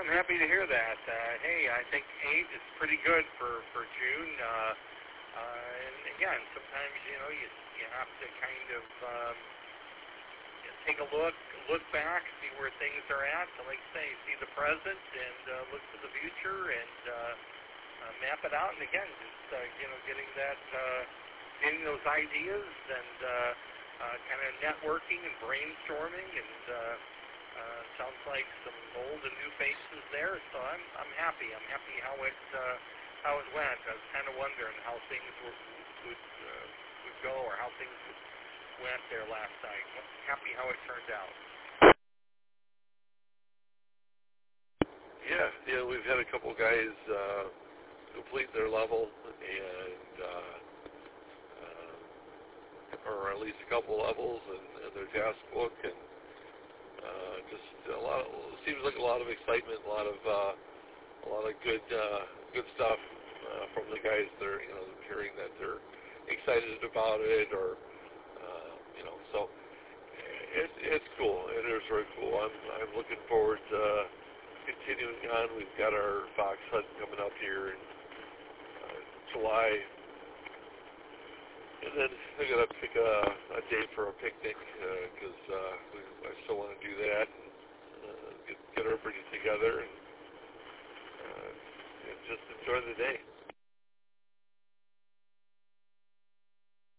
I'm happy to hear that. Hey, I think 8 is pretty good for June. And again, sometimes you have to kind of take a look back, see where things are at. So, like I say, see the present and look to the future and map it out. And again, just getting those ideas and kind of networking and brainstorming and. Sounds like some old and new faces there, so I'm happy. I'm happy how it went. I was kind of wondering how things would go or how things went there last night. I'm happy how it turned out. Yeah, we've had a couple guys complete their level and or at least a couple levels and their task book and. Just seems like a lot of excitement, a lot of good stuff from the guys. They're hearing that they're excited about it, or so it's cool. It is very cool. I'm looking forward to continuing on. We've got our fox hunt coming up here in July. And then I got to pick a date for a picnic because I still want to do that.